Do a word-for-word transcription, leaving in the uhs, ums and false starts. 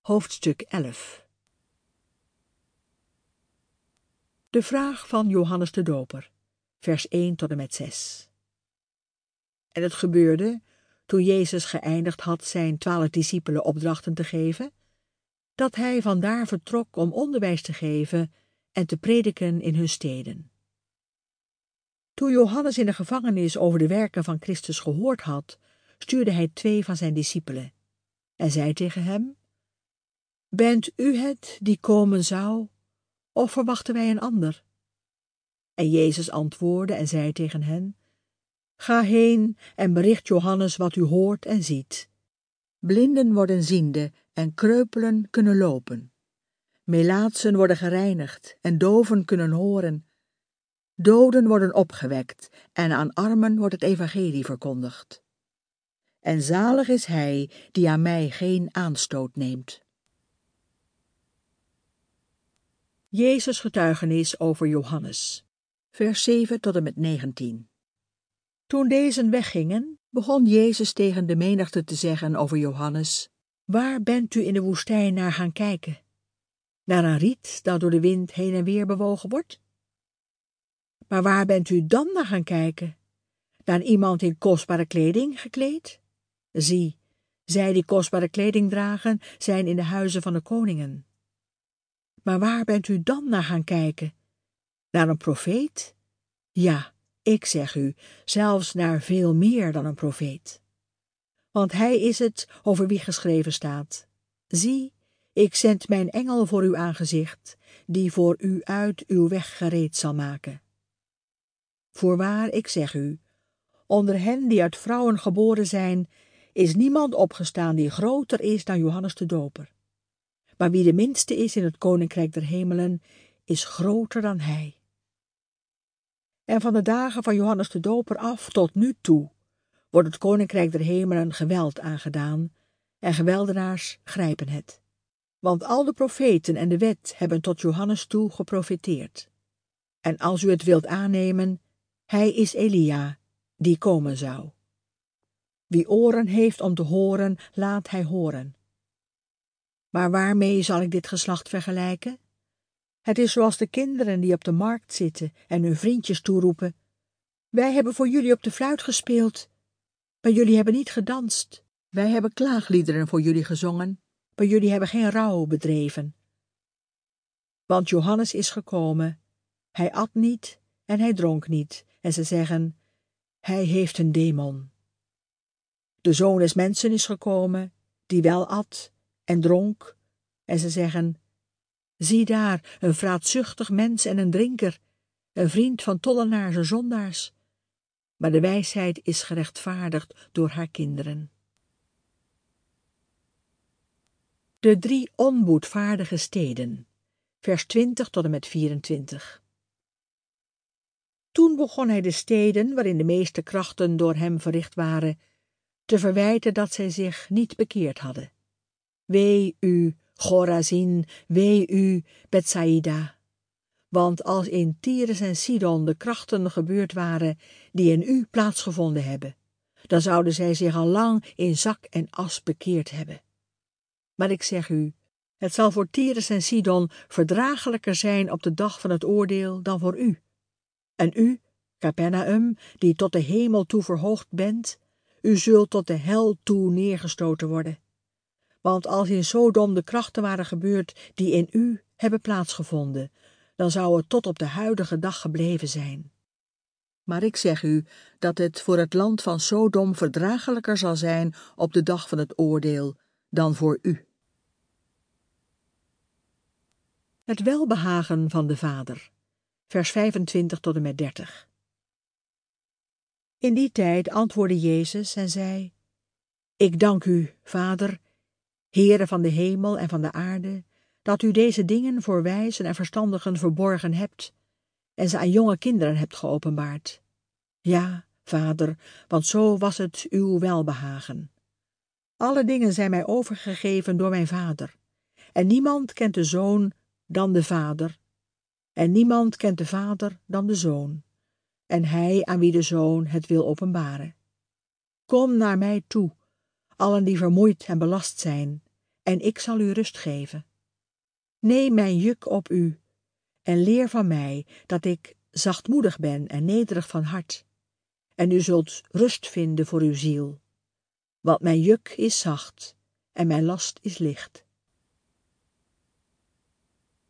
Hoofdstuk elf. De vraag van Johannes de Doper, vers één tot en met zes. En het gebeurde, toen Jezus geëindigd had zijn twaalf discipelen opdrachten te geven, dat hij vandaar vertrok om onderwijs te geven en te prediken in hun steden. Toen Johannes in de gevangenis over de werken van Christus gehoord had, stuurde hij twee van zijn discipelen en zei tegen hem: Bent u het die komen zou, of verwachten wij een ander? En Jezus antwoordde en zei tegen hen: Ga heen en bericht Johannes wat u hoort en ziet. Blinden worden ziende en kreupelen kunnen lopen. Melaatsen worden gereinigd en doven kunnen horen. Doden worden opgewekt en aan armen wordt het evangelie verkondigd. En zalig is hij die aan mij geen aanstoot neemt. Jezus' getuigenis over Johannes, vers zeven tot en met negentien. Toen dezen weggingen, begon Jezus tegen de menigte te zeggen over Johannes: Waar bent u in de woestijn naar gaan kijken? Naar een riet dat door de wind heen en weer bewogen wordt? Maar waar bent u dan naar gaan kijken? Naar iemand in kostbare kleding gekleed? Zie, zij die kostbare kleding dragen, zijn in de huizen van de koningen. Maar waar bent u dan naar gaan kijken? Naar een profeet? Ja, ik zeg u, zelfs naar veel meer dan een profeet. Want hij is het over wie geschreven staat: Zie, ik zend mijn engel voor uw aangezicht, die voor u uit uw weg gereed zal maken. Voorwaar, ik zeg u, onder hen die uit vrouwen geboren zijn, is niemand opgestaan die groter is dan Johannes de Doper. Maar wie de minste is in het koninkrijk der hemelen, is groter dan hij. En van de dagen van Johannes de Doper af tot nu toe wordt het koninkrijk der hemelen geweld aangedaan, en geweldenaars grijpen het. Want al de profeten en de wet hebben tot Johannes toe geprofeteerd. En als u het wilt aannemen, hij is Elia, die komen zou. Wie oren heeft om te horen, laat hij horen. Maar waarmee zal ik dit geslacht vergelijken? Het is zoals de kinderen die op de markt zitten en hun vriendjes toeroepen: Wij hebben voor jullie op de fluit gespeeld, maar jullie hebben niet gedanst. Wij hebben klaagliederen voor jullie gezongen, maar jullie hebben geen rouw bedreven. Want Johannes is gekomen, hij at niet en hij dronk niet, en ze zeggen: Hij heeft een demon. De Zoon des Mensen is gekomen, die wel at en dronk, en ze zeggen: Zie daar, een vraatzuchtig mens en een drinker, een vriend van tollenaars en zondaars. Maar de wijsheid is gerechtvaardigd door haar kinderen. De drie onboedvaardige steden, vers twintig tot en met vierentwintig. Toen begon hij de steden, waarin de meeste krachten door hem verricht waren, te verwijten dat zij zich niet bekeerd hadden. Wee u, Chorazin, wee u, Bethsaida. Want als in Tyrus en Sidon de krachten gebeurd waren die in u plaatsgevonden hebben, dan zouden zij zich al lang in zak en as bekeerd hebben. Maar ik zeg u, het zal voor Tyrus en Sidon verdraaglijker zijn op de dag van het oordeel dan voor u. En u, Capernaum, die tot de hemel toe verhoogd bent, u zult tot de hel toe neergestoten worden. Want als in Sodom de krachten waren gebeurd die in u hebben plaatsgevonden, dan zou het tot op de huidige dag gebleven zijn. Maar ik zeg u dat het voor het land van Sodom verdraaglijker zal zijn op de dag van het oordeel dan voor u. Het welbehagen van de Vader, vers vijfentwintig tot en met dertig. In die tijd antwoordde Jezus en zei: Ik dank u, Vader, Heere van de hemel en van de aarde, dat u deze dingen voor wijzen en verstandigen verborgen hebt en ze aan jonge kinderen hebt geopenbaard. Ja, Vader, want zo was het uw welbehagen. Alle dingen zijn mij overgegeven door mijn Vader, en niemand kent de Zoon dan de Vader, en niemand kent de Vader dan de Zoon, en hij aan wie de Zoon het wil openbaren. Kom naar mij toe, allen die vermoeid en belast zijn, en ik zal u rust geven. Neem mijn juk op u en leer van mij dat ik zachtmoedig ben en nederig van hart, en u zult rust vinden voor uw ziel. Want mijn juk is zacht en mijn last is licht.